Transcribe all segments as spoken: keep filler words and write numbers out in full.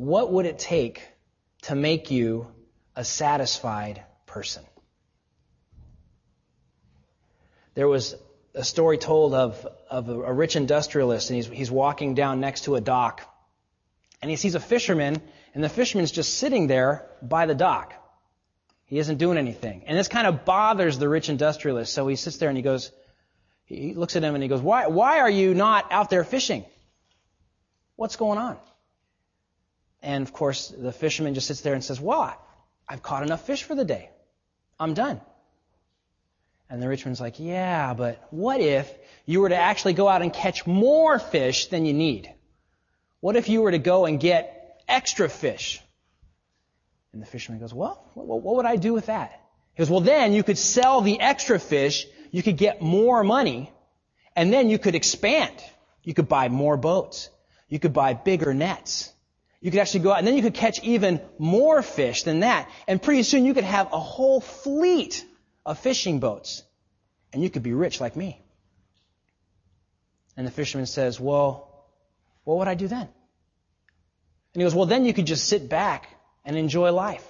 what would it take to make you a satisfied person? There was a story told of, of a, a rich industrialist, and he's, he's walking down next to a dock. And he sees a fisherman, and the fisherman's just sitting there by the dock. He isn't doing anything. And this kind of bothers the rich industrialist. So he sits there and he goes, he looks at him and he goes, why, why are you not out there fishing? What's going on? And of course, the fisherman just sits there and says, well, I've caught enough fish for the day. I'm done. And the rich man's like, yeah, but what if you were to actually go out and catch more fish than you need? What if you were to go and get extra fish? And the fisherman goes, well, what would I do with that? He goes, well, then you could sell the extra fish, you could get more money, and then you could expand. You could buy more boats. You could buy bigger nets. You could actually go out, and then you could catch even more fish than that. And pretty soon you could have a whole fleet of fishing boats. And you could be rich like me. And the fisherman says, well, what would I do then? And he goes, well, then you could just sit back and enjoy life.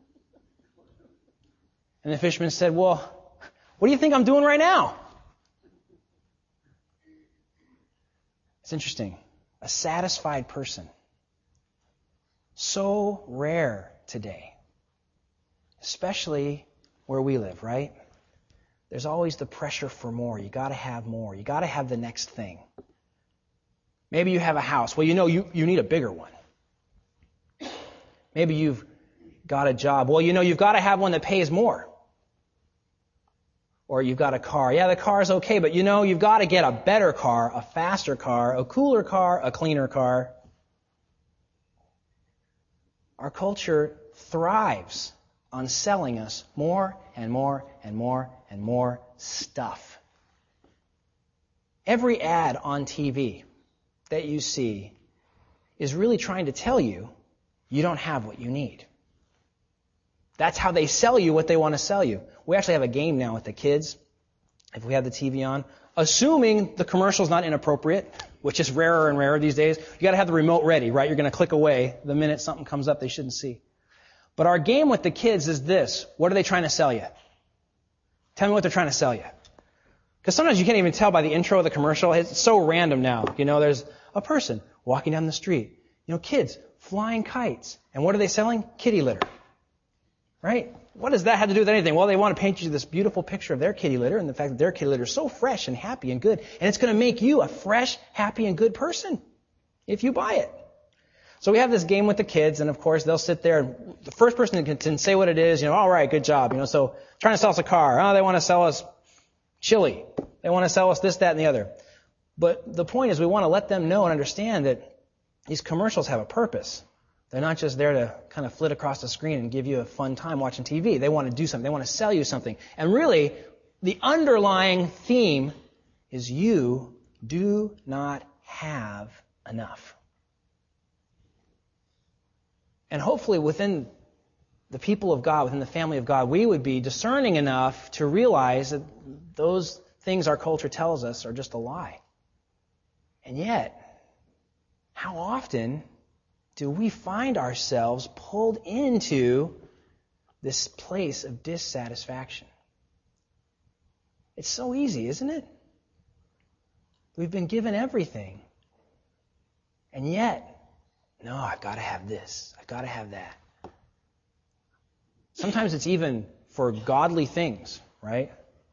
And the fisherman said, well, what do you think I'm doing right now? It's interesting. A satisfied person. So rare today. Especially where we live, right? There's always the pressure for more. You got to have more. You got to have the next thing. Maybe you have a house. Well, you know, you, you need a bigger one. Maybe you've got a job. Well, you know, you've got to have one that pays more. Or you've got a car. Yeah, the car's okay, but you know, you've got to get a better car, a faster car, a cooler car, a cleaner car. Our culture thrives on selling us more and more and more and more stuff. Every ad on T V that you see is really trying to tell you you don't have what you need. That's how they sell you what they want to sell you. We actually have a game now with the kids, if we have the T V on, assuming the commercial's not inappropriate, which is rarer and rarer these days. You got to have the remote ready, right? You're going to click away the minute something comes up they shouldn't see. But our game with the kids is this. What are they trying to sell you? Tell me what they're trying to sell you. Because sometimes you can't even tell by the intro of the commercial. It's so random now. You know, there's a person walking down the street. You know, kids flying kites. And what are they selling? Kitty litter. Right? What does that have to do with anything? Well, they want to paint you this beautiful picture of their kitty litter and the fact that their kitty litter is so fresh and happy and good. And it's going to make you a fresh, happy, and good person if you buy it. So we have this game with the kids, and of course they'll sit there, and the first person that can say what it is, you know, all right, good job. You know, so trying to sell us a car. Oh, they want to sell us chili. They want to sell us this, that, and the other. But the point is we want to let them know and understand that these commercials have a purpose. They're not just there to kind of flit across the screen and give you a fun time watching T V. They want to do something. They want to sell you something. And really, the underlying theme is you do not have enough. And hopefully within the people of God, within the family of God, we would be discerning enough to realize that those things our culture tells us are just a lie. And yet, how often do we find ourselves pulled into this place of dissatisfaction? It's so easy, isn't it? We've been given everything. And yet, no, I've got to have this. I've got to have that. Sometimes it's even for godly things, right?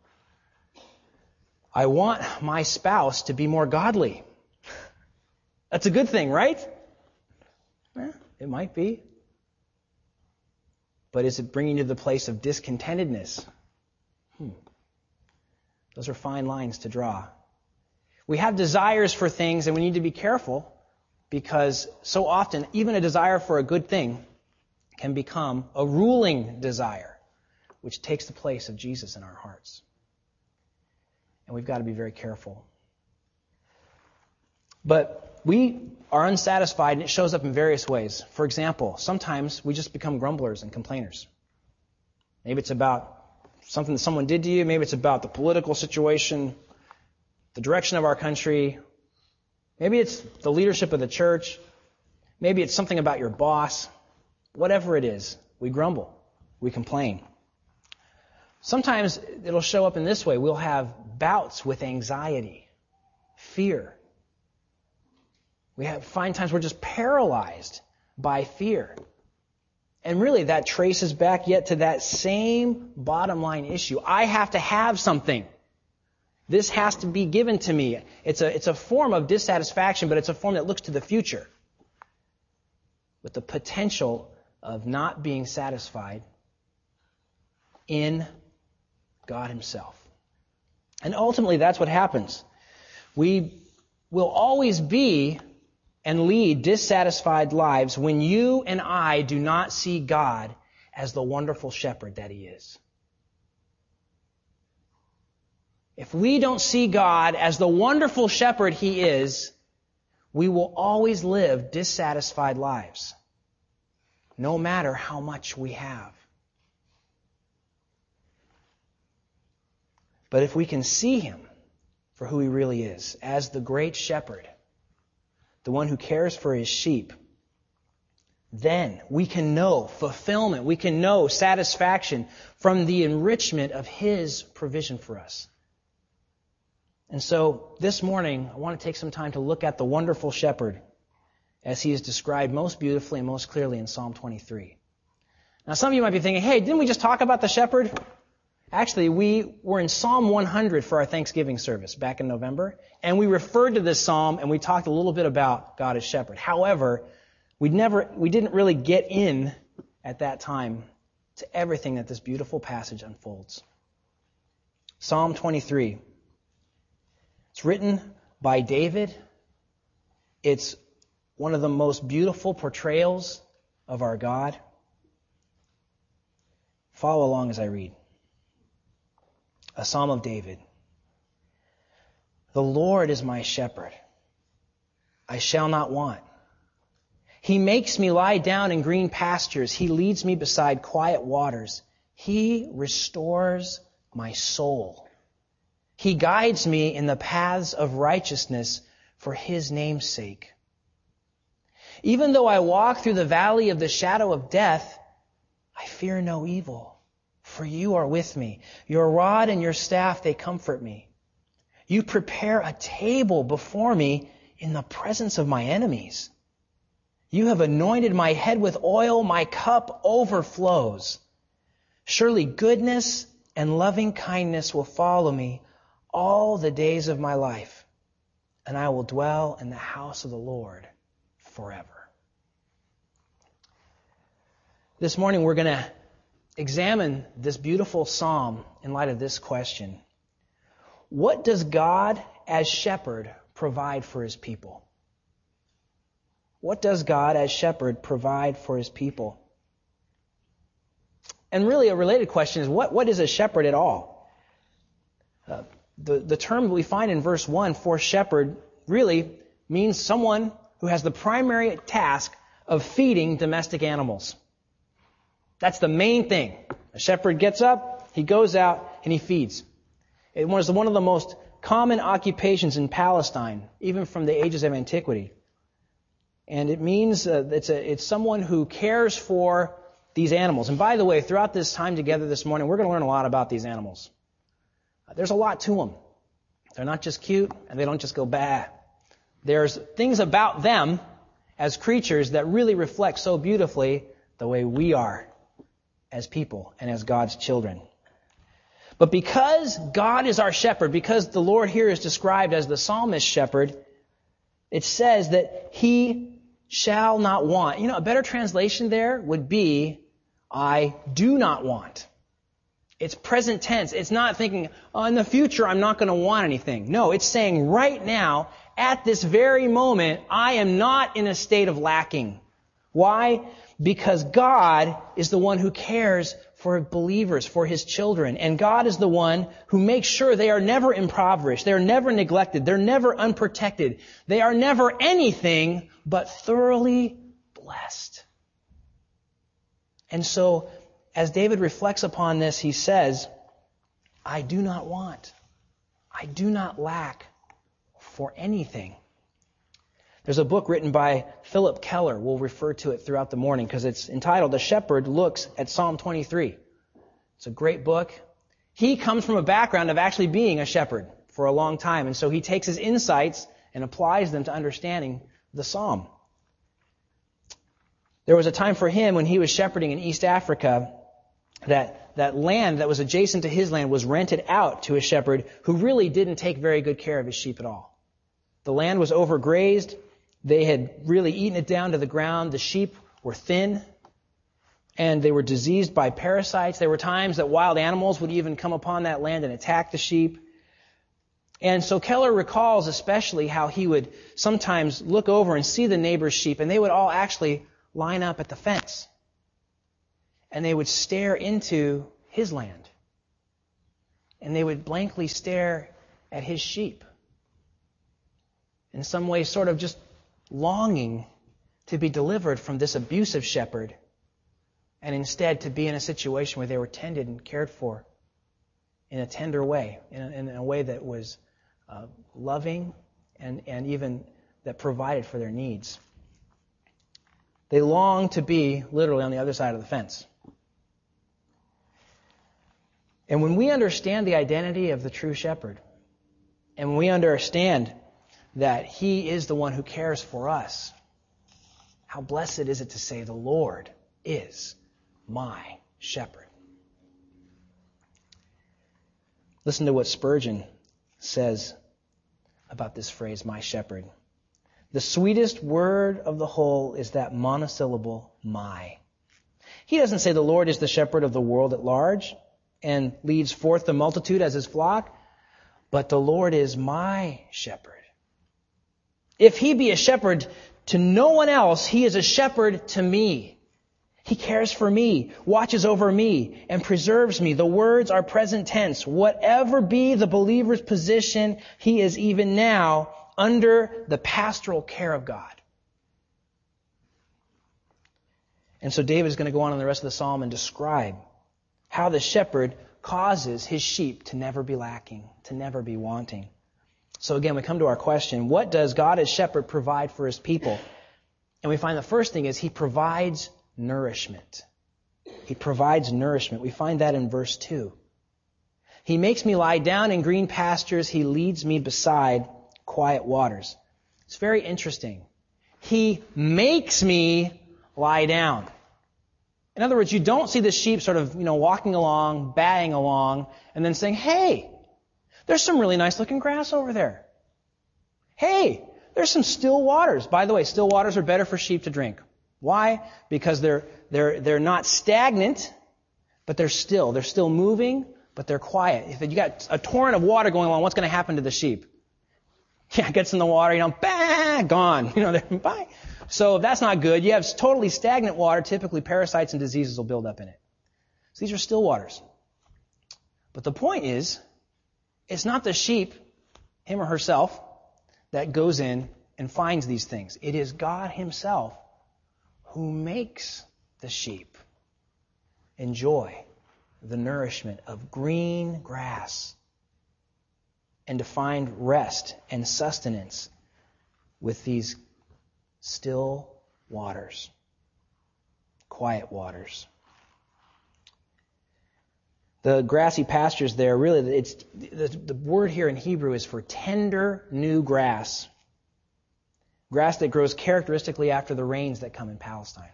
I want my spouse to be more godly. That's a good thing, right? Eh, it might be. But is it bringing you to the place of discontentedness? Hmm. Those are fine lines to draw. We have desires for things, and we need to be careful, because so often, even a desire for a good thing can become a ruling desire, which takes the place of Jesus in our hearts. And we've got to be very careful. But we are unsatisfied, and it shows up in various ways. For example, sometimes we just become grumblers and complainers. Maybe it's about something that someone did to you. Maybe it's about the political situation, the direction of our country. Maybe it's the leadership of the church. Maybe it's something about your boss. Whatever it is, we grumble. We complain. Sometimes it'll show up in this way. We'll have bouts with anxiety, fear. We have, find times we're just paralyzed by fear. And really that traces back yet to that same bottom line issue. I have to have something. This has to be given to me. It's a, it's a form of dissatisfaction, but it's a form that looks to the future with the potential of not being satisfied in God Himself. And ultimately, that's what happens. We will always be and lead dissatisfied lives when you and I do not see God as the wonderful shepherd that He is. If we don't see God as the wonderful shepherd He is, we will always live dissatisfied lives, no matter how much we have. But if we can see Him for who He really is, as the great shepherd, the one who cares for His sheep, then we can know fulfillment, we can know satisfaction from the enrichment of His provision for us. And so this morning, I want to take some time to look at the wonderful shepherd as he is described most beautifully and most clearly in Psalm twenty-three. Now some of you might be thinking, hey, didn't we just talk about the shepherd? Actually, we were in Psalm one hundred for our Thanksgiving service back in November, and we referred to this psalm and we talked a little bit about God as shepherd. However, we never, we didn't really get in at that time to everything that this beautiful passage unfolds. Psalm twenty-three. It's written by David. It's one of the most beautiful portrayals of our God. Follow along as I read. A Psalm of David. The Lord is my shepherd. I shall not want. He makes me lie down in green pastures. He leads me beside quiet waters. He restores my soul. He guides me in the paths of righteousness for His name's sake. Even though I walk through the valley of the shadow of death, I fear no evil, for You are with me. Your rod and Your staff, they comfort me. You prepare a table before me in the presence of my enemies. You have anointed my head with oil, my cup overflows. Surely goodness and loving kindness will follow me all the days of my life, and I will dwell in the house of the Lord forever. This morning we're going to examine this beautiful psalm in light of this question. What does God as shepherd provide for His people? What does God as shepherd provide for His people? And really a related question is, what, what is a shepherd at all? Uh, the, the term we find in verse one for shepherd really means someone who has the primary task of feeding domestic animals. That's the main thing. A shepherd gets up, he goes out, and he feeds. It was one of the most common occupations in Palestine, even from the ages of antiquity. And it means uh, it's, a, it's someone who cares for these animals. And by the way, throughout this time together this morning, we're going to learn a lot about these animals. Uh, there's a lot to them. They're not just cute, and they don't just go bah. There's things about them as creatures that really reflect so beautifully the way we are as people and as God's children. But because God is our shepherd, because the Lord here is described as the psalmist's shepherd, it says that He shall not want. You know, a better translation there would be, I do not want. It's present tense. It's not thinking, oh, in the future I'm not going to want anything. No, it's saying right now, at this very moment, I am not in a state of lacking. Why? Because God is the one who cares for believers, for His children. And God is the one who makes sure they are never impoverished. They are never neglected. They're never unprotected. They are never anything but thoroughly blessed. And so, as David reflects upon this, he says, I do not want. I do not lack for anything. There's a book written by Philip Keller. We'll refer to it throughout the morning because it's entitled, "The Shepherd Looks at Psalm twenty-three." It's a great book. He comes from a background of actually being a shepherd for a long time, and so he takes his insights and applies them to understanding the psalm. There was a time for him when he was shepherding in East Africa that that land that was adjacent to his land was rented out to a shepherd who really didn't take very good care of his sheep at all. The land was overgrazed. They had really eaten it down to the ground. The sheep were thin, and they were diseased by parasites. There were times that wild animals would even come upon that land and attack the sheep. And so Keller recalls especially how he would sometimes look over and see the neighbor's sheep, and they would all actually line up at the fence. And they would stare into his land. And they would blankly stare at his sheep. In some ways, sort of just longing to be delivered from this abusive shepherd, and instead to be in a situation where they were tended and cared for in a tender way, in a, in a way that was uh, loving and, and even that provided for their needs. They longed to be literally on the other side of the fence. And when we understand the identity of the true shepherd, and when we understand that he is the one who cares for us, how blessed is it to say, "The Lord is my shepherd." Listen to what Spurgeon says about this phrase, "my shepherd." The sweetest word of the whole is that monosyllable, "my." He doesn't say the Lord is the shepherd of the world at large and leads forth the multitude as his flock, but the Lord is my shepherd. If he be a shepherd to no one else, he is a shepherd to me. He cares for me, watches over me, and preserves me. The words are present tense. Whatever be the believer's position, he is even now under the pastoral care of God. And so David is going to go on in the rest of the psalm and describe how the shepherd causes his sheep to never be lacking, to never be wanting. So again, we come to our question, what does God as shepherd provide for his people? And we find the first thing is he provides nourishment. He provides nourishment. We find that in verse two. He makes me lie down in green pastures. He leads me beside quiet waters. It's very interesting. He makes me lie down. In other words, you don't see the sheep sort of, you know, walking along, batting along, and then saying, "Hey, there's some really nice looking grass over there. Hey, there's some still waters." By the way, still waters are better for sheep to drink. Why? Because they're they're they're not stagnant, but they're still. They're still moving, but they're quiet. If you got a torrent of water going along, what's going to happen to the sheep? Yeah, it gets in the water, you know, bang, gone. You know, they're bye. So if that's not good, you have totally stagnant water, typically parasites and diseases will build up in it. So these are still waters. But the point is, it's not the sheep, him or herself, that goes in and finds these things. It is God himself who makes the sheep enjoy the nourishment of green grass and to find rest and sustenance with these still waters, quiet waters. The grassy pastures there, really, it's the, the word here in Hebrew is for tender new grass. Grass that grows characteristically after the rains that come in Palestine.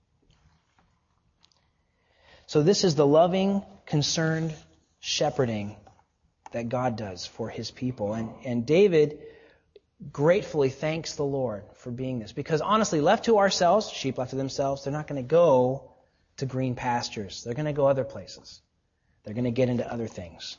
So this is the loving, concerned shepherding that God does for his people. And, and David gratefully thanks the Lord for being this. Because honestly, left to ourselves, sheep left to themselves, they're not going to go to green pastures. They're going to go other places. They're going to get into other things.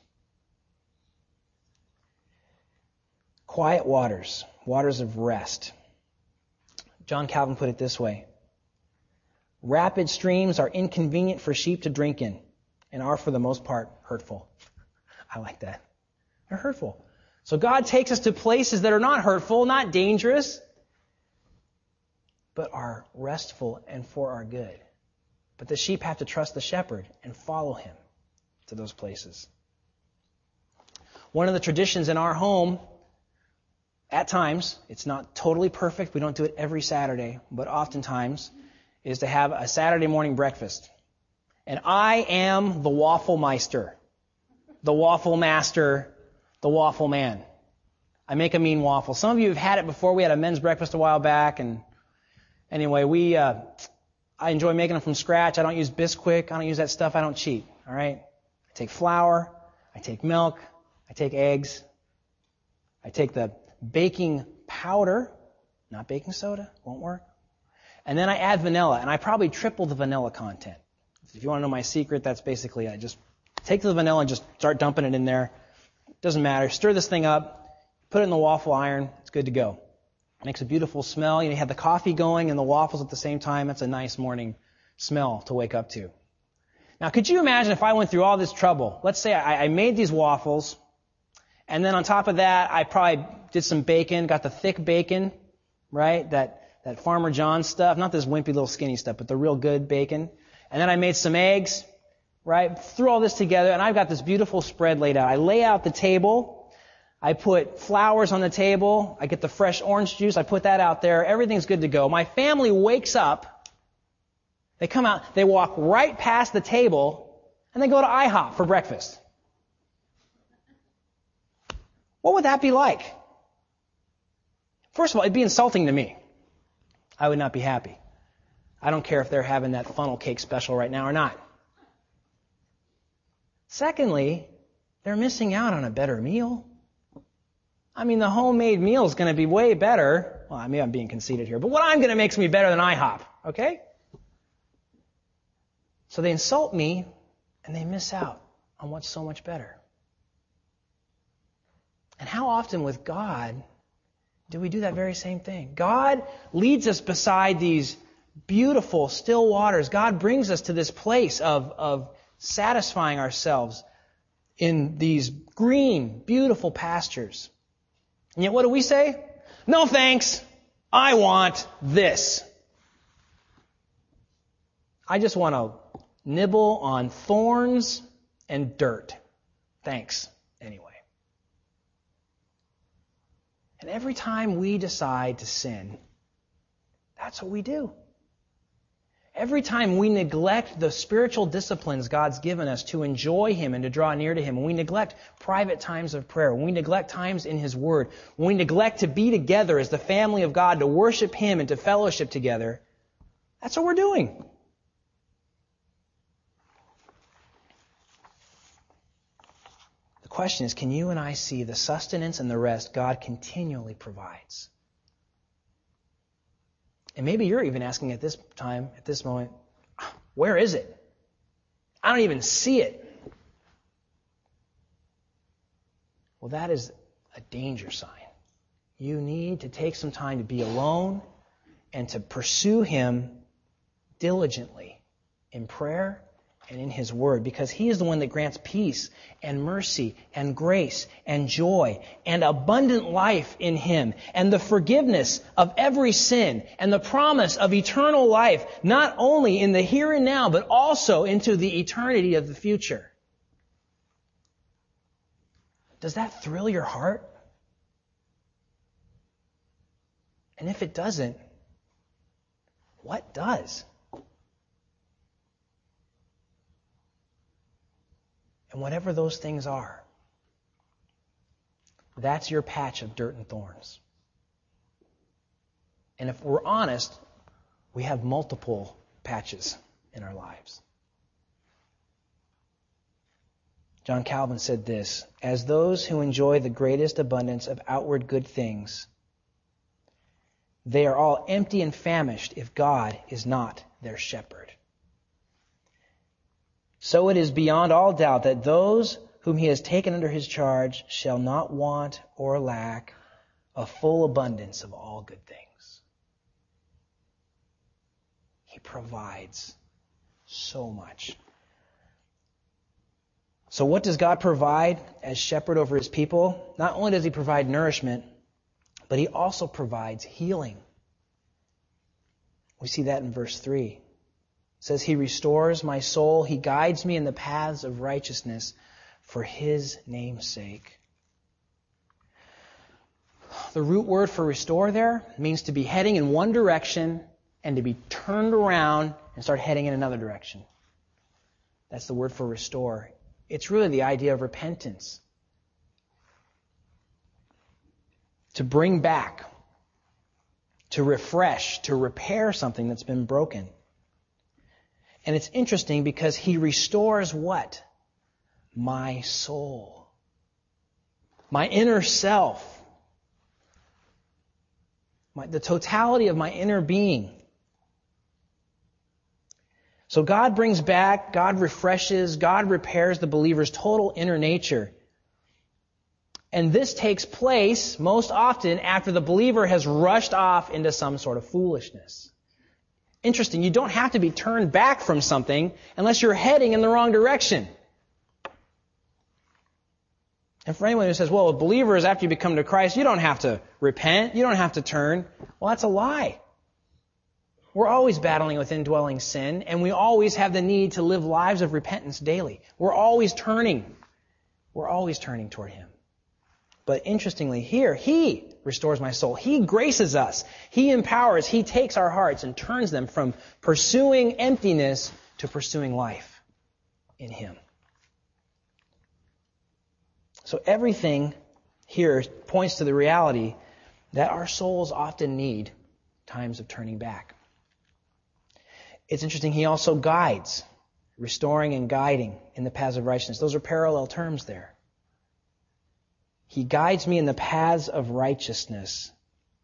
Quiet waters, waters of rest. John Calvin put it this way: rapid streams are inconvenient for sheep to drink in and are for the most part hurtful. I like that. They're hurtful. So God takes us to places that are not hurtful, not dangerous, but are restful and for our good. But the sheep have to trust the shepherd and follow him to those places. One of the traditions in our home at times, it's not totally perfect, we don't do it every Saturday, but oftentimes, is to have a Saturday morning breakfast. And I am the waffle meister, the waffle master, the waffle man. I make a mean waffle. Some of you have had it before. We had a men's breakfast a while back, and anyway, we uh, I enjoy making them from scratch. I don't use Bisquick. I don't use that stuff. I don't cheat. All right? I take flour. I take milk. I take eggs. I take the baking powder, not baking soda, won't work. And then I add vanilla, and I probably triple the vanilla content. If you want to know my secret, that's basically I just take the vanilla and just start dumping it in there. Doesn't matter. Stir this thing up, put it in the waffle iron. It's good to go. It makes a beautiful smell. You know, you have the coffee going and the waffles at the same time. That's a nice morning smell to wake up to. Now, could you imagine if I went through all this trouble? Let's say I, I made these waffles, and then on top of that, I probably did some bacon, got the thick bacon, right? That that Farmer John stuff, not this wimpy little skinny stuff, but the real good bacon. And then I made some eggs, right? Threw all this together, and I've got this beautiful spread laid out. I lay out the table. I put flowers on the table. I get the fresh orange juice. I put that out there. Everything's good to go. My family wakes up. They come out. They walk right past the table, and they go to IHOP for breakfast. What would that be like? First of all, it'd be insulting to me. I would not be happy. I don't care if they're having that funnel cake special right now or not. Secondly, they're missing out on a better meal. I mean, the homemade meal is going to be way better. Well, I mean, I'm being conceited here, but what I'm going to make me better than IHOP, okay? So they insult me, and they miss out on what's so much better. And how often with God do we do that very same thing? God leads us beside these beautiful, still waters. God brings us to this place of, of satisfying ourselves in these green, beautiful pastures. And yet what do we say? No thanks. I want this. I just want to nibble on thorns and dirt. Thanks, anyway. And every time we decide to sin, that's what we do. Every time we neglect the spiritual disciplines God's given us to enjoy Him and to draw near to Him, when we neglect private times of prayer, when we neglect times in His Word, when we neglect to be together as the family of God, to worship Him and to fellowship together, that's what we're doing. The question is, can you and I see the sustenance and the rest God continually provides? And maybe you're even asking at this time, at this moment, where is it? I don't even see it. Well, that is a danger sign. You need to take some time to be alone and to pursue Him diligently in prayer and in His Word, because He is the one that grants peace and mercy and grace and joy and abundant life in Him and the forgiveness of every sin and the promise of eternal life, not only in the here and now, but also into the eternity of the future. Does that thrill your heart? And if it doesn't, what does? And whatever those things are, that's your patch of dirt and thorns. And if we're honest, we have multiple patches in our lives. John Calvin said this: as those who enjoy the greatest abundance of outward good things, they are all empty and famished if God is not their shepherd. So it is beyond all doubt that those whom He has taken under His charge shall not want or lack a full abundance of all good things. He provides so much. So what does God provide as shepherd over His people? Not only does He provide nourishment, but He also provides healing. We see that in verse three. It says, He restores my soul. He guides me in the paths of righteousness for His name's sake. the root word for restore there means to be heading in one direction and to be turned around and start heading in another direction. That's the word for restore. It's really the idea of repentance. To bring back, to refresh, to repair something that's been broken. And it's interesting because he restores what? My soul. My inner self. My, the totality of my inner being. So God brings back, God refreshes, God repairs the believer's total inner nature. And this takes place most often after the believer has rushed off into some sort of foolishness. Interesting, you don't have to be turned back from something unless you're heading in the wrong direction. And for anyone who says, well, believers, after you become to Christ, you don't have to repent, you don't have to turn. Well, that's a lie. We're always battling with indwelling sin, and we always have the need to live lives of repentance daily. We're always turning. We're always turning toward Him. But interestingly, here, He restores my soul. He graces us. He empowers. He takes our hearts and turns them from pursuing emptiness to pursuing life in Him. So everything here points to the reality that our souls often need times of turning back. It's interesting, He also guides, restoring and guiding in the paths of righteousness. Those are parallel terms there. He guides me in the paths of righteousness.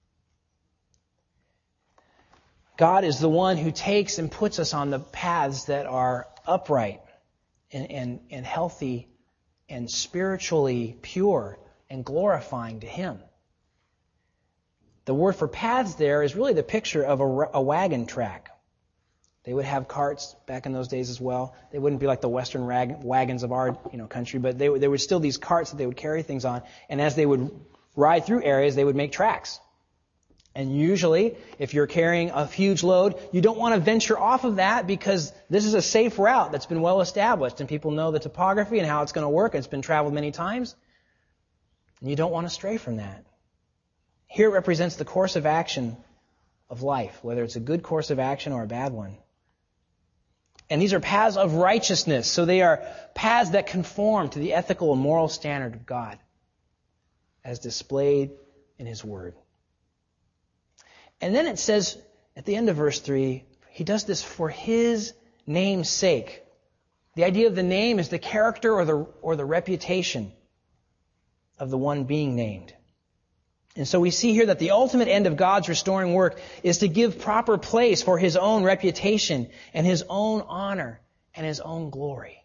God is the one who takes and puts us on the paths that are upright and, and, and healthy and spiritually pure and glorifying to Him. The word for paths there is really the picture of a, a wagon track. They would have carts back in those days as well. They wouldn't be like the Western rag, wagons of our you know country, but they, there were still these carts that they would carry things on. And as they would ride through areas, they would make tracks. And usually, if you're carrying a huge load, you don't want to venture off of that because this is a safe route that's been well established and people know the topography and how it's going to work. It's been traveled many times. And you don't want to stray from that. Here it represents the course of action of life, whether it's a good course of action or a bad one. And these are paths of righteousness. So they are paths that conform to the ethical and moral standard of God as displayed in His Word. And then it says at the end of verse three, He does this for His name's sake. The idea of the name is the character or the, or the reputation of the one being named. And so we see here that the ultimate end of God's restoring work is to give proper place for His own reputation and His own honor and His own glory.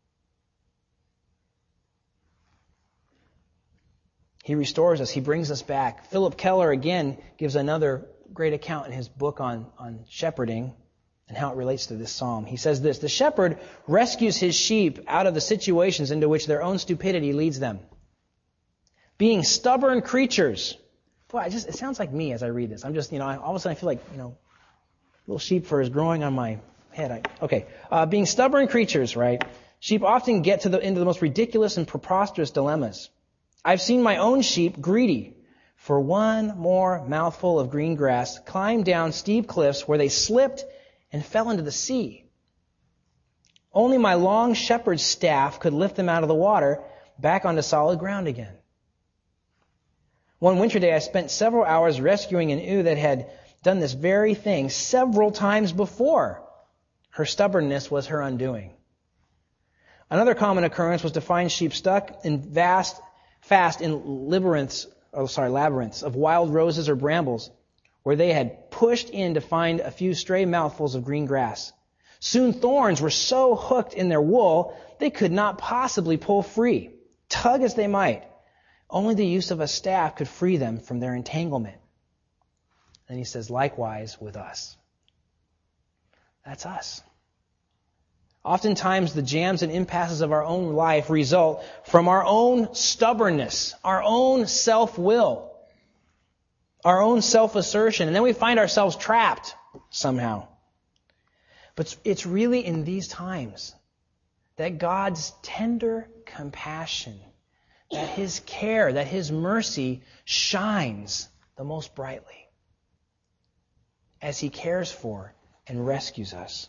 He restores us. He brings us back. Philip Keller again gives another great account in his book on, on shepherding and how it relates to this psalm. He says this, the shepherd rescues his sheep out of the situations into which their own stupidity leads them. Being stubborn creatures. Boy, I just, it sounds like me as I read this. I'm just, you know, all of a sudden I feel like, you know, little sheep fur is growing on my head. I, okay. Uh, being stubborn creatures, right? Sheep often get to the, into the most ridiculous and preposterous dilemmas. I've seen my own sheep greedy for one more mouthful of green grass climb down steep cliffs where they slipped and fell into the sea. Only my long shepherd's staff could lift them out of the water back onto solid ground again. One winter day, I spent several hours rescuing an ewe that had done this very thing several times before. Her stubbornness was her undoing. Another common occurrence was to find sheep stuck in vast, fast in labyrinths, oh sorry, labyrinths of wild roses or brambles, where they had pushed in to find a few stray mouthfuls of green grass. Soon thorns were so hooked in their wool, they could not possibly pull free, tug as they might. Only the use of a staff could free them from their entanglement. And he says, likewise with us. That's us. Oftentimes the jams and impasses of our own life result from our own stubbornness, our own self-will, our own self-assertion, and then we find ourselves trapped somehow. But it's really in these times that God's tender compassion that His care, that His mercy shines the most brightly as He cares for and rescues us.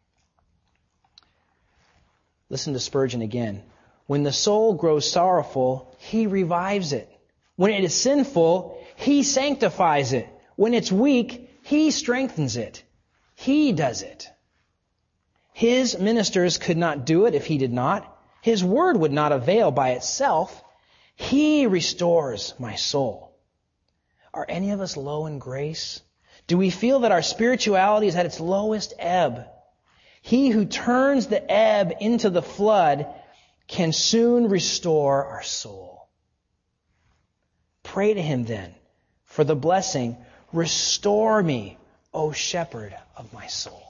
Listen to Spurgeon again. When the soul grows sorrowful, He revives it. When it is sinful, He sanctifies it. When it's weak, He strengthens it. He does it. His ministers could not do it if He did not. His word would not avail by itself. He restores my soul. Are any of us low in grace? Do we feel that our spirituality is at its lowest ebb? He who turns the ebb into the flood can soon restore our soul. Pray to Him then for the blessing, restore me, O shepherd of my soul.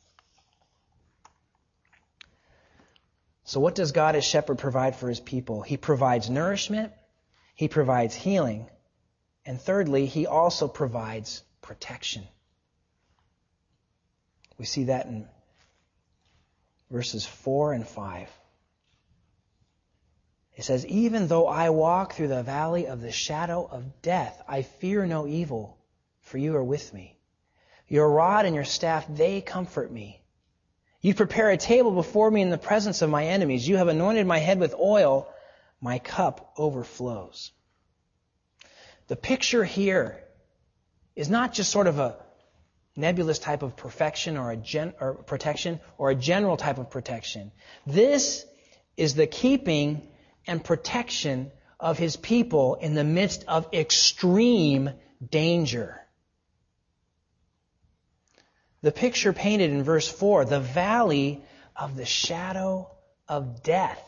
So what does God as shepherd provide for His people? He provides nourishment, He provides healing, and thirdly, He also provides protection. We see that in verses four and five. It says, even though I walk through the valley of the shadow of death, I fear no evil, for you are with me. Your rod and your staff, they comfort me. You prepare a table before me in the presence of my enemies. You have anointed my head with oil. My cup overflows. The picture here is not just sort of a nebulous type of perfection or a gen, or protection or a general type of protection. This is the keeping and protection of His people in the midst of extreme danger. The picture painted in verse four, the valley of the shadow of death.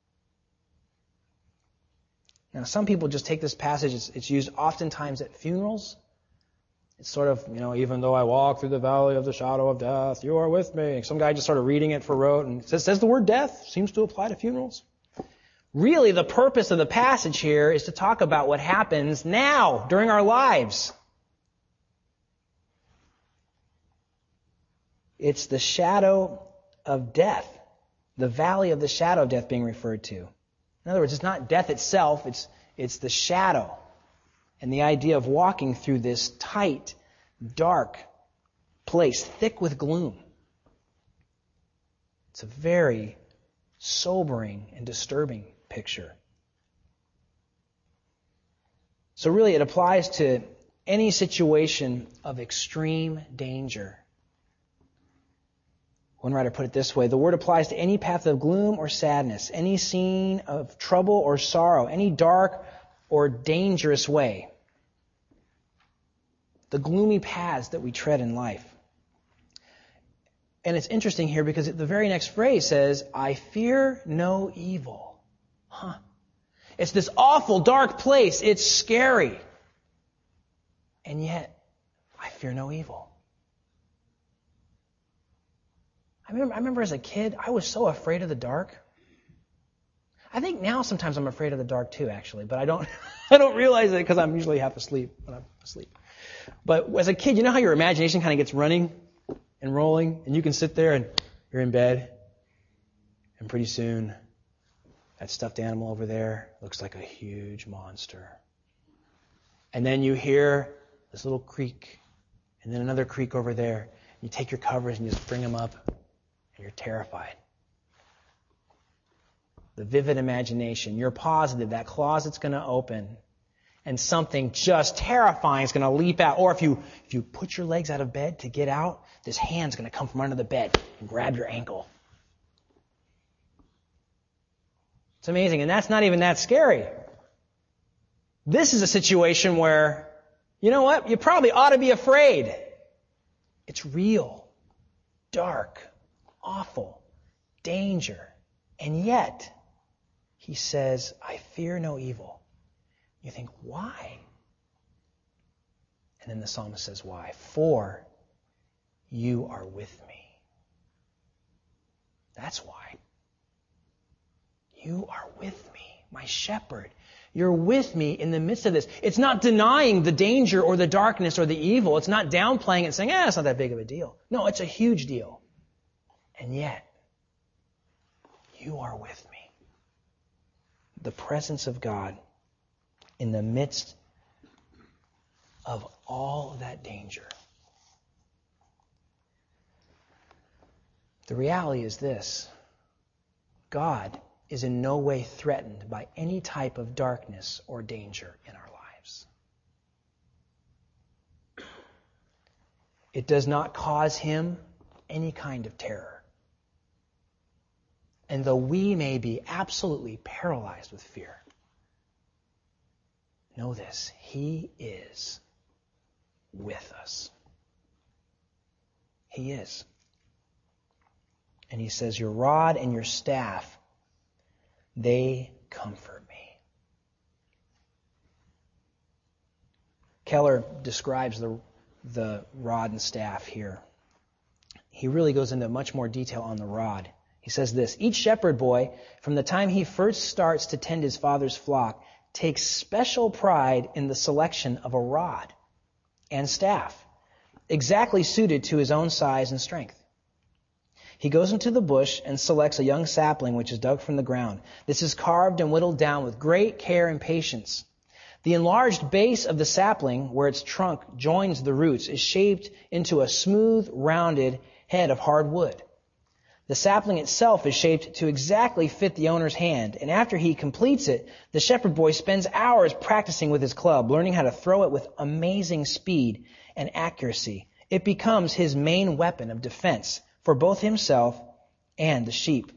Now, some people just take this passage, it's, it's used oftentimes at funerals. It's sort of, you know, even though I walk through the valley of the shadow of death, you are with me. Some guy just sort of reading it for rote, and it says, says the word death, seems to apply to funerals. Really, the purpose of the passage here is to talk about what happens now, during our lives. It's the shadow of death, the valley of the shadow of death being referred to. In other words, it's not death itself, it's, it's the shadow. And the idea of walking through this tight, dark place, thick with gloom. It's a very sobering and disturbing picture. So really it applies to any situation of extreme danger. One writer put it this way, the word applies to any path of gloom or sadness, any scene of trouble or sorrow, any dark or dangerous way. The gloomy paths that we tread in life. And it's interesting here because the very next phrase says, I fear no evil. Huh. It's this awful, dark place. It's scary. And yet, I fear no evil. I remember, I remember as a kid, I was so afraid of the dark. I think now sometimes I'm afraid of the dark too, actually, but I don't I don't realize it because I'm usually half asleep when I'm asleep. But as a kid, you know how your imagination kind of gets running and rolling, and you can sit there and you're in bed, and pretty soon that stuffed animal over there looks like a huge monster. And then you hear this little creak, and then another creak over there. You take your covers and you just bring them up, and you're terrified. The vivid imagination. You're positive that closet's going to open and something just terrifying is going to leap out. Or if you if you put your legs out of bed to get out, this hand's going to come from under the bed and grab your ankle. It's amazing. And that's not even that scary. This is a situation where, you know what? You probably ought to be afraid. It's real, dark, awful, danger. And yet, he says, I fear no evil. You think, why? And then the psalmist says, why? For you are with me. That's why. You are with me, my shepherd. You're with me in the midst of this. It's not denying the danger or the darkness or the evil. It's not downplaying it and saying, eh, it's not that big of a deal. No, it's a huge deal. And yet, you are with me. the presence of God in the midst of all of that danger. The reality is this: God is in no way threatened by any type of darkness or danger in our lives. It does not cause him any kind of terror. And though we may be absolutely paralyzed with fear, know this: he is with us. He is. And he says, your rod and your staff, they comfort me. Keller describes the, the rod and staff here. He really goes into much more detail on the rod. He says this: each shepherd boy, from the time he first starts to tend his father's flock, takes special pride in the selection of a rod and staff, exactly suited to his own size and strength. He goes into the bush and selects a young sapling which is dug from the ground. This is carved and whittled down with great care and patience. The enlarged base of the sapling, where its trunk joins the roots, is shaped into a smooth, rounded head of hard wood. The sapling itself is shaped to exactly fit the owner's hand, and after he completes it, the shepherd boy spends hours practicing with his club, learning how to throw it with amazing speed and accuracy. It becomes his main weapon of defense for both himself and the sheep.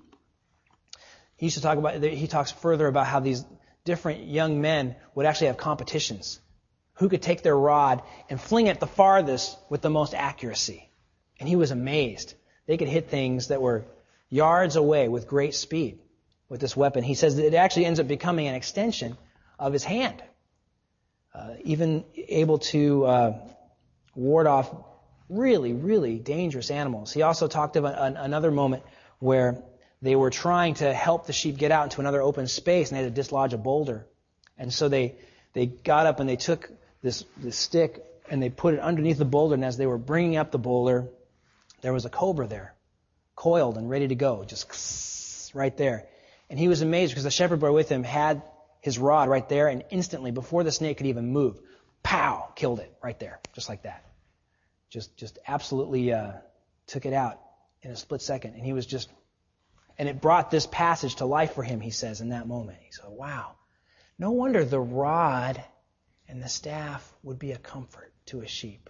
He used to talk about, he talks further about how these different young men would actually have competitions. Who could take their rod and fling it the farthest with the most accuracy? And he was amazed. They could hit things that were yards away with great speed with this weapon. He says that it actually ends up becoming an extension of his hand, uh, even able to uh, ward off really, really dangerous animals. He also talked of an, another moment where they were trying to help the sheep get out into another open space, and they had to dislodge a boulder. And so they they got up and they took this, this stick and they put it underneath the boulder, and as they were bringing up the boulder, there was a cobra there, coiled and ready to go, just right there. And he was amazed because the shepherd boy with him had his rod right there, and instantly, before the snake could even move, pow, killed it right there, just like that. Just just absolutely uh, took it out in a split second. And he was just, and it brought this passage to life for him, he says, in that moment. He said, wow, no wonder the rod and the staff would be a comfort to a sheep.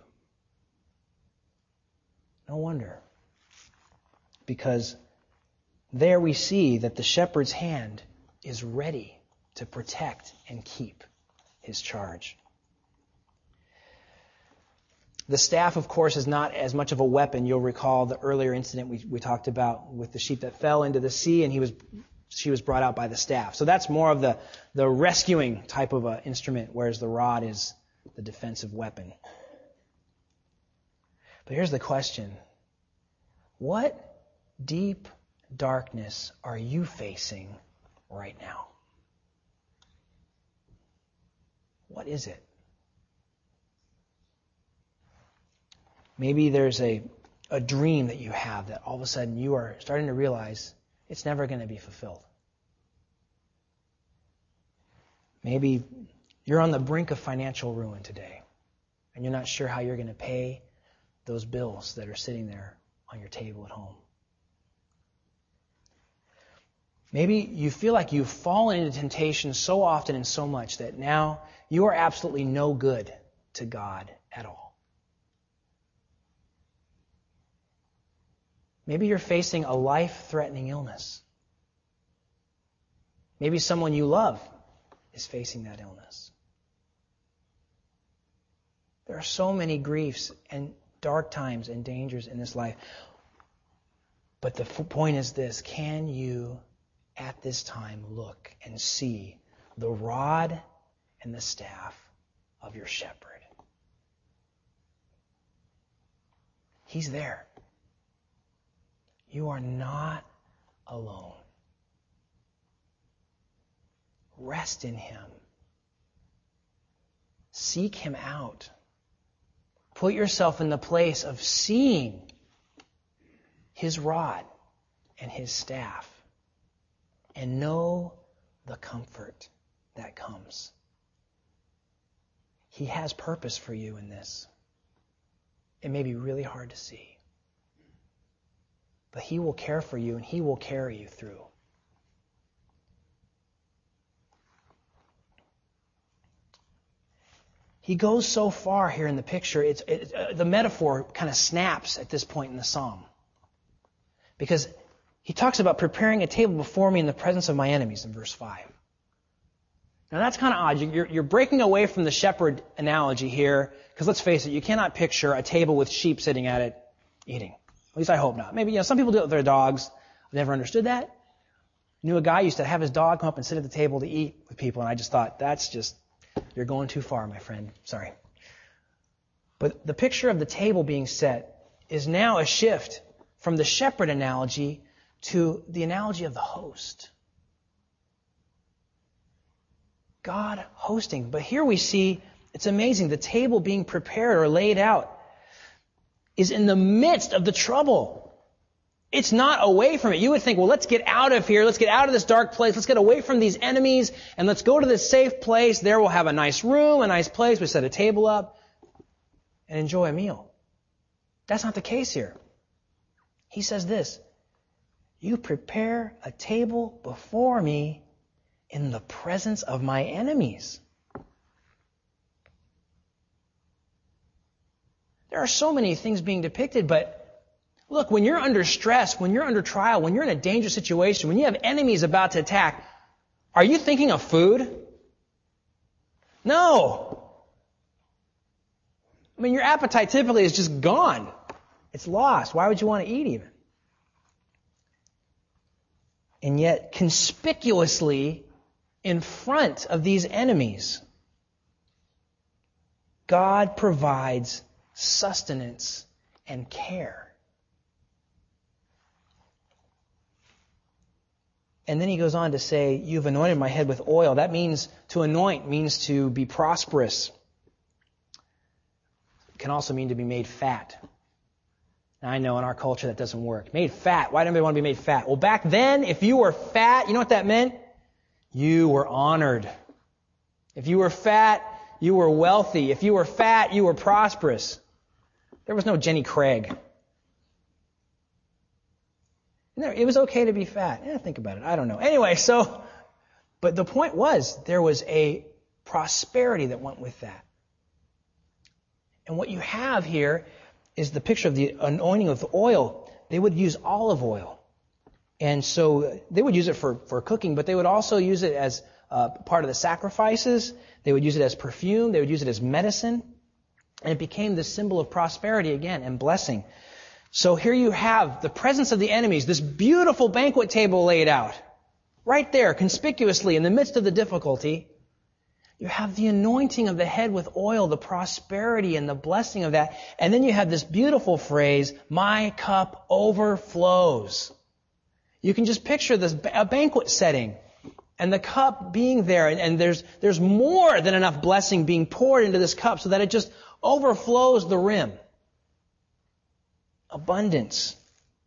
No wonder. Because there we see that the shepherd's hand is ready to protect and keep his charge. The staff, of course, is not as much of a weapon. You'll recall the earlier incident we, we talked about with the sheep that fell into the sea, and he was she was brought out by the staff. So that's more of the, the rescuing type of a instrument, whereas the rod is the defensive weapon. But here's the question. What deep darkness are you facing right now? What is it? Maybe there's a, a dream that you have that all of a sudden you are starting to realize it's never going to be fulfilled. Maybe you're on the brink of financial ruin today, and you're not sure how you're going to pay those bills that are sitting there on your table at home. Maybe you feel like you've fallen into temptation so often and so much that now you are absolutely no good to God at all. Maybe you're facing a life-threatening illness. Maybe someone you love is facing that illness. There are so many griefs and dark times and dangers in this life. But the point is this: can you, at this time, look and see the rod and the staff of your shepherd? He's there. You are not alone. Rest in Him. Seek Him out. Put yourself in the place of seeing His rod and His staff, and know the comfort that comes. He has purpose for you in this. It may be really hard to see. But He will care for you and He will carry you through. He goes so far here in the picture, it's, it, uh, the metaphor kind of snaps at this point in the psalm. Because he talks about preparing a table before me in the presence of my enemies in verse five. Now that's kind of odd. You're, you're breaking away from the shepherd analogy here, because let's face it, you cannot picture a table with sheep sitting at it eating. At least I hope not. Maybe, you know, some people do it with their dogs. I've never understood that. I knew a guy used to have his dog come up and sit at the table to eat with people, and I just thought, that's just... You're going too far, my friend. Sorry. But the picture of the table being set is now a shift from the shepherd analogy to the analogy of the host. God hosting. But here we see, it's amazing, the table being prepared or laid out is in the midst of the trouble. It's not away from it. You would think, well, let's get out of here. Let's get out of this dark place. Let's get away from these enemies and let's go to this safe place. There we'll have a nice room, a nice place. We set a table up and enjoy a meal. That's not the case here. He says this, you prepare a table before me in the presence of my enemies. There are so many things being depicted, but look, when you're under stress, when you're under trial, when you're in a dangerous situation, when you have enemies about to attack, are you thinking of food? No. I mean, your appetite typically is just gone. It's lost. Why would you want to eat even? And yet, conspicuously in front of these enemies, God provides sustenance and care. And then he goes on to say, you've anointed my head with oil. That means, to anoint means to be prosperous. It can also mean to be made fat. Now, I know in our culture that doesn't work. Made fat. Why do anybody want to be made fat? Well, back then, if you were fat, you know what that meant? You were honored. If you were fat, you were wealthy. If you were fat, you were prosperous. There was no Jenny Craig. It was okay to be fat. Yeah, think about it. I don't know. Anyway, so, but the point was, there was a prosperity that went with that. And what you have here is the picture of the anointing of the oil. They would use olive oil. And so they would use it for, for cooking, but they would also use it as uh, part of the sacrifices. They would use it as perfume. They would use it as medicine. And it became the symbol of prosperity again and blessing. So here you have the presence of the enemies, this beautiful banquet table laid out, right there, conspicuously in the midst of the difficulty. You have the anointing of the head with oil, the prosperity and the blessing of that. And then you have this beautiful phrase, my cup overflows. You can just picture this a banquet setting and the cup being there. And, and there's, there's more than enough blessing being poured into this cup so that it just overflows the rim. Abundance.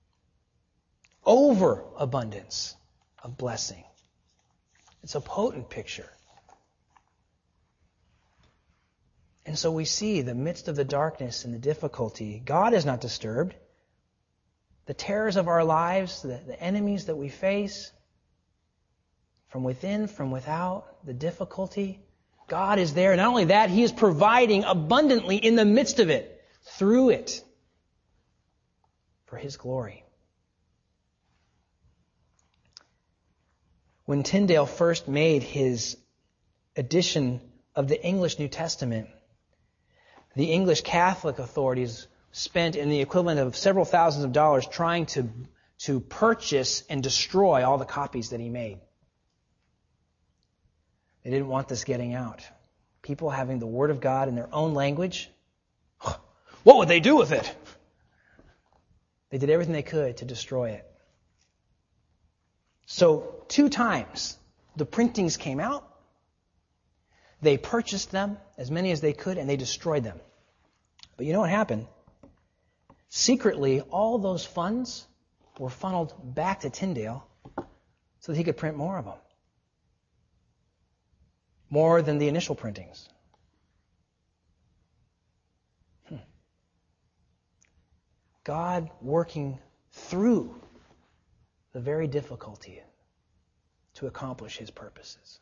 Overabundance of blessing. It's a potent picture. And so we see the midst of the darkness and the difficulty, God is not disturbed. The terrors of our lives, the, the enemies that we face, from within, from without, the difficulty, God is there. Not only that, He is providing abundantly in the midst of it, through it, for His glory. When Tyndale first made his edition of the English New Testament, the English Catholic authorities spent in the equivalent of several thousands of dollars trying to, to purchase and destroy all the copies that he made. They didn't want this getting out. People having the Word of God in their own language, what would they do with it? They did everything they could to destroy it. So, two times, the printings came out, they purchased them, as many as they could, and they destroyed them. But you know what happened? Secretly, all those funds were funneled back to Tyndale so that he could print more of them. more than the initial printings. Hmm. God working through the very difficulty to accomplish His purposes.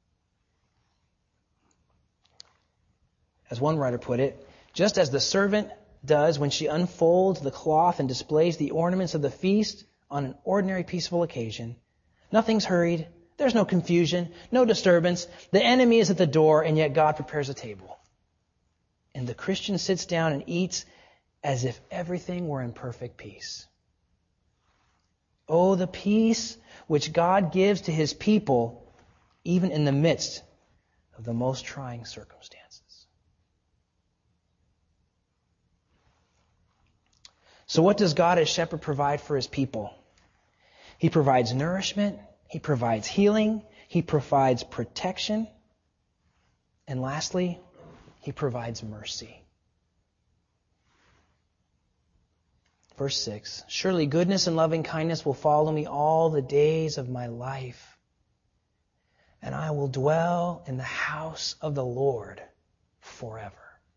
As one writer put it, just as the servant does when she unfolds the cloth and displays the ornaments of the feast on an ordinary peaceful occasion, nothing's hurried, there's no confusion, no disturbance, the enemy is at the door, and yet God prepares a table. And the Christian sits down and eats as if everything were in perfect peace. Oh, the peace which God gives to His people, even in the midst of the most trying circumstances. So what does God as shepherd provide for His people? He provides nourishment, He provides healing, He provides protection, and lastly, He provides mercy. Verse six, surely goodness and loving kindness will follow me all the days of my life, and I will dwell in the house of the Lord forever.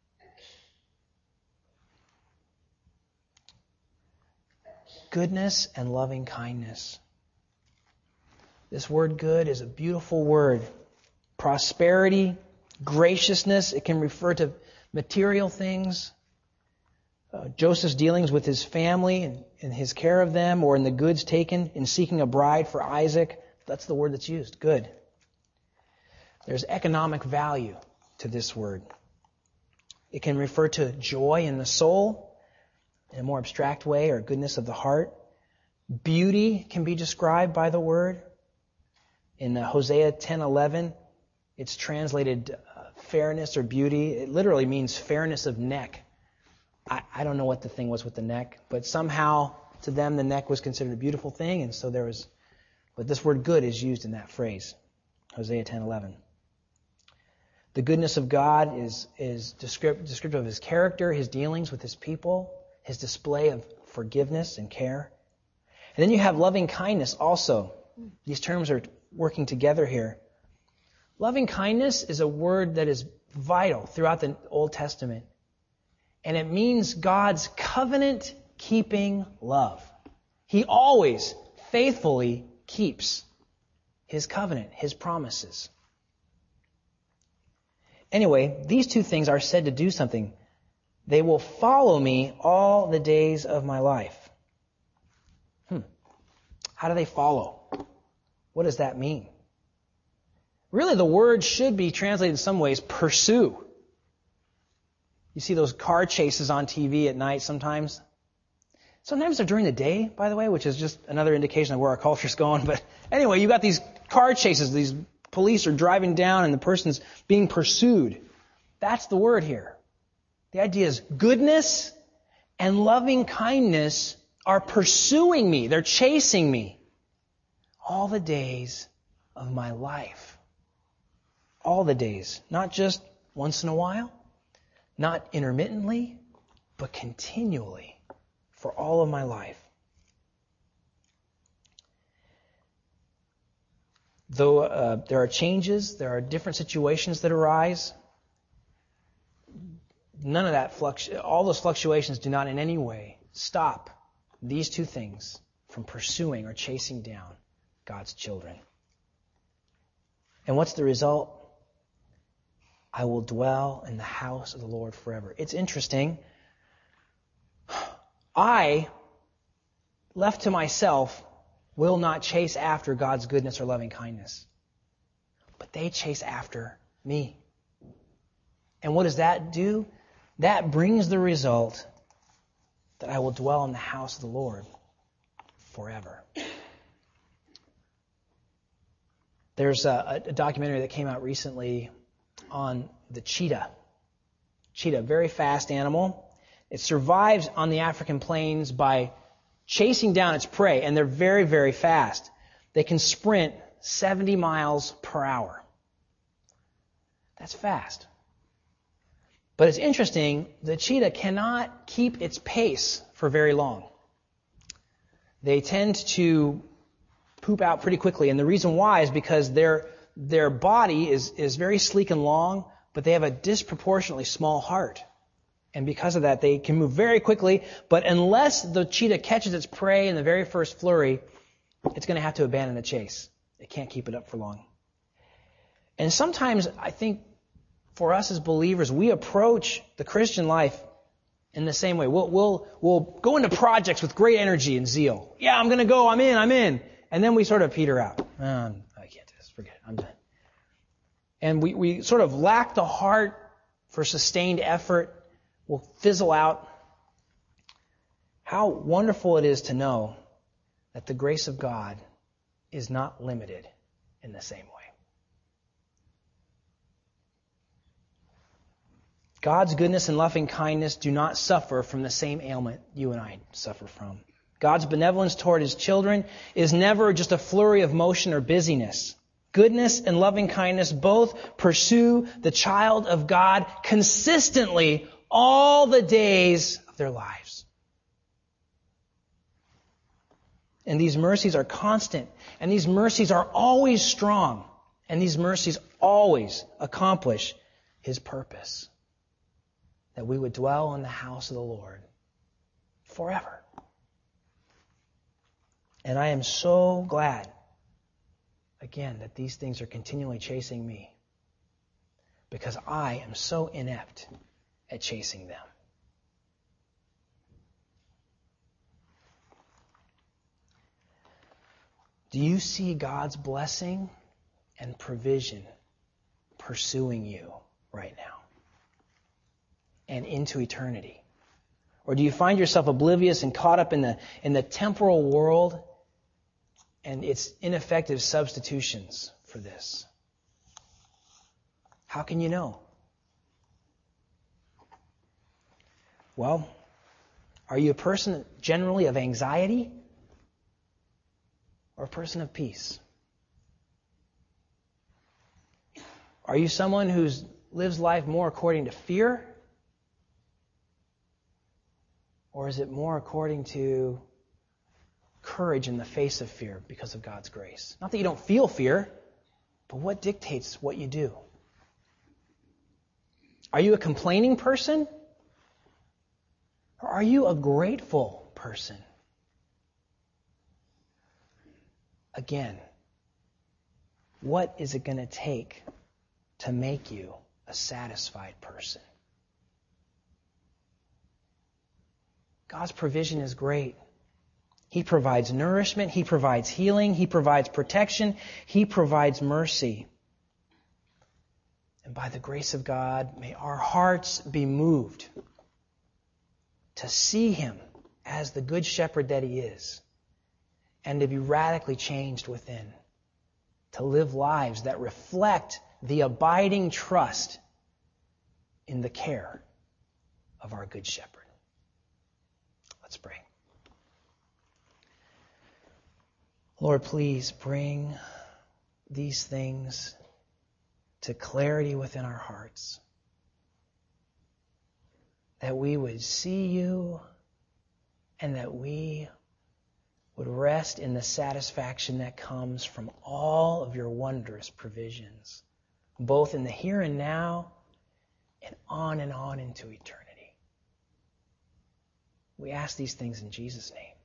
Goodness and loving kindness. This word good is a beautiful word. Prosperity, graciousness, it can refer to material things. Uh, Joseph's dealings with his family and, and his care of them, or in the goods taken in seeking a bride for Isaac. That's the word that's used, good. There's economic value to this word. It can refer to joy in the soul, in a more abstract way, or goodness of the heart. Beauty can be described by the word. In uh, Hosea ten eleven, it's translated uh, fairness or beauty. It literally means fairness of neck. I, I don't know what the thing was with the neck, but somehow to them the neck was considered a beautiful thing, and so there was. But this word "good" is used in that phrase, Hosea ten eleven. The goodness of God is is descript, descriptive of His character, His dealings with His people, His display of forgiveness and care. And then you have loving kindness also. These terms are working together here. Loving kindness is a word that is vital throughout the Old Testament. And it means God's covenant-keeping love. He always faithfully keeps His covenant, His promises. Anyway, these two things are said to do something. They will follow me all the days of my life. Hmm. How do they follow? What does that mean? Really, the word should be translated in some ways, pursue. You see those car chases on T V at night sometimes. Sometimes they're during the day, by the way, which is just another indication of where our culture's going. But anyway, you got these car chases. These police are driving down and the person's being pursued. That's the word here. The idea is goodness and loving kindness are pursuing me. They're chasing me all the days of my life. All the days. Not just once in a while, not intermittently, but continually for all of my life. Though uh, there are changes, there are different situations that arise, none of that fluctu- all those fluctuations do not in any way stop these two things from pursuing or chasing down God's children. And what's the result? I will dwell in the house of the Lord forever. It's interesting. I, left to myself, will not chase after God's goodness or loving kindness. But they chase after me. And what does that do? That brings the result that I will dwell in the house of the Lord forever. There's a, a documentary that came out recently on the cheetah. Cheetah, very fast animal. It survives on the African plains by chasing down its prey, and they're very, very fast. They can sprint seventy miles per hour. That's fast. But it's interesting, the cheetah cannot keep its pace for very long. They tend to poop out pretty quickly, and the reason why is because their their body is, is very sleek and long, but they have a disproportionately small heart. And because of that, they can move very quickly, but unless the cheetah catches its prey in the very first flurry, it's going to have to abandon the chase. It can't keep it up for long. And sometimes, I think, for us as believers, we approach the Christian life in the same way. We'll, we'll, we'll go into projects with great energy and zeal. Yeah, I'm going to go, I'm in, I'm in. And then we sort of peter out. Oh, I can't do this, forget it, I'm done. And we, we sort of lack the heart for sustained effort. We'll fizzle out. How wonderful it is to know that the grace of God is not limited in the same way. God's goodness and loving kindness do not suffer from the same ailment you and I suffer from. God's benevolence toward His children is never just a flurry of motion or busyness. Goodness and loving kindness both pursue the child of God consistently all the days of their lives. And these mercies are constant, and these mercies are always strong, and these mercies always accomplish His purpose, that we would dwell in the house of the Lord forever. And I am so glad, again, that these things are continually chasing me, because I am so inept at chasing them. Do you see God's blessing and provision pursuing you right now and into eternity? Or do you find yourself oblivious and caught up in the in the temporal world and its ineffective substitutions for this? How can you know? Well, are you a person generally of anxiety or a person of peace? Are you someone who lives life more according to fear? Or is it more according to courage in the face of fear because of God's grace? Not that you don't feel fear, but what dictates what you do? Are you a complaining person? Or are you a grateful person? Again, what is it going to take to make you a satisfied person? God's provision is great. He provides nourishment. He provides healing. He provides protection. He provides mercy. And by the grace of God, may our hearts be moved to see Him as the good shepherd that He is, and to be radically changed within, to live lives that reflect the abiding trust in the care of our good shepherd. Let's pray. Lord, please bring these things to clarity within our hearts, that we would see You and that we would rest in the satisfaction that comes from all of Your wondrous provisions, both in the here and now and on and on into eternity. We ask these things in Jesus' name.